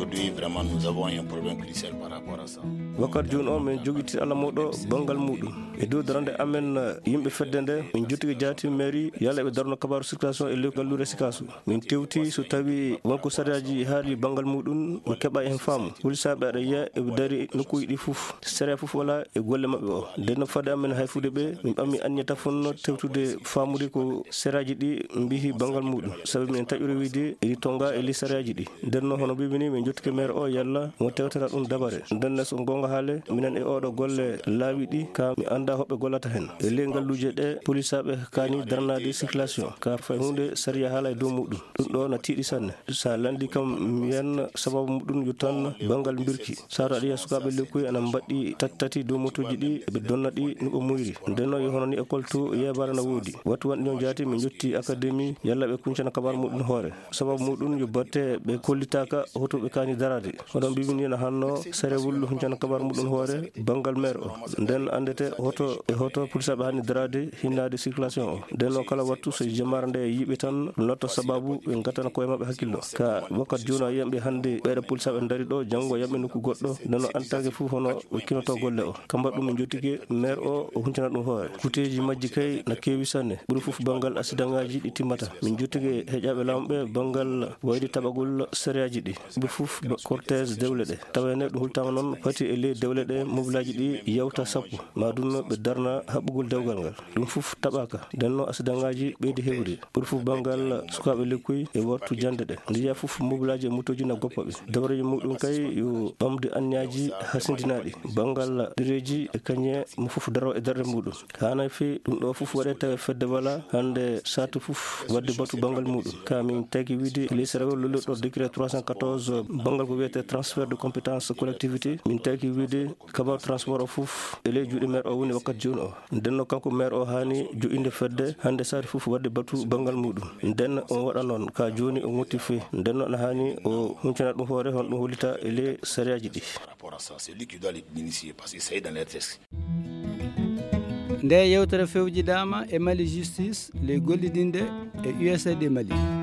aujourd'hui, vraiment, nous avons un problème crucial par rapport à ça. wakkati joni o min jogiti Allah moɗo bangal muɗum e dow darande amen yimɓe fedde nde min jottigi jaati mairie yalla ɓe darno kabaru circulation e galluure sikasu min tewti so tawi wonko sariyaji haali bangal muɗum mi keɓa hen faamu polisaɓe aɗa yiya eɓe daari nokkuji ɗi fof séria fof wala e golle mabɓe o nden fade amen hayfude ɓe min ɓammi Agnata fonno tewtude famude ko sériyaji ɗi mbihi bangal muɗum sabi min taƴori wiide eɗi tonga e li sériyaji ɗi nden hono mbimi min jottike maire o yalla mo tewtata ɗum dabare nden so gonga haale minen e oɗo golle laawi ɗi ka mi anda hoɓɓe gollata hen e ley ngalluje ɗe polisaɓe kani darnade circulation ka fay hunde sériya haala e dow muɗum ɗum ɗo no tiiɗi sanne sa landi kam mi wiyan sababu muɗum yo tan bangal birki sa aɗa yiya sukaɓe lekkuy ana mbaɗɗi tati dow motoji ɗi ɓe donna ɗi no ɓe muyri nden noon yo hono ni école to yebara no woodi wattu wanɗi noon jaati min jotti académie yalla ɓe kuncana kabaru muɗum hoore sababu muɗum yo batte ɓe kollitaka hoto ɓe kani darade oɗon mbimini no hanno sarewul huncana kabaru muɗum hoore bangal maire o nden andete hoto e hoto polisaɓe hanni darade hinnade circulation o nden noon kala wattu so jamare nde yiiɓe tan lotto sababu ɓe gatana koye mabɓe hakkillo ka wakkati joni a yiyamɓe hande ɓeyɗo polisaɓe daari ɗo janggo yamɓe nokku goɗɗo nden noon antake foof hono ɓe kinoto golle o kamba ɗum min jottike maire o huncana ɗum hoore kuteji majji kay no kewi sanne ɓuuri foof bangal accident ngaji ɗi timmata min jottike heeƴaɓe laamuɓe bangal wayde taɓagol sériyaji ɗi ɓe foof cortège dewle ɗe tawene ɗum hultama noon fati e ley dewle ɗe mobilaji ɗi yewta sappo ma ɗum ɓe darna haɓɓugol dewgal ngal ɗum foof taɓaka nden noon accident ngaji ɓeydi hewde ɓuuri foof bangal sukaɓe lekkuy e wartu jande ɗe nde yiya foof mobilaji e motoji na goppaɓe dabareji muɗum kay yo ɓamde anniyaji hasindinaɗi bangal ɗereji e kañe mo foof daro e darde muɗum hana fe ɗum ɗo foof waɗe tawe fedde wala hande satu foof wadde batu bangal muɗum ka min tagi wiide ley séréwol lolirɗo décret 314 bangal ko wiyete transfert de compétence collectivité min tagi wiide kabaru transport o foof e ley juuɗe maire o woni wakkati joni o ndenno kanko maire o hani joƴinde fedde hande sati foof wadde batu bangal muɗum nden on waɗa noon ka joni o ŋotti fe ndenno ana hani o huncana ɗum hoore hon ɗum hollita e ley sériyaji ɗi nde yewtere fewjidama e Mali Justice ley gollidinde e USAID Mali.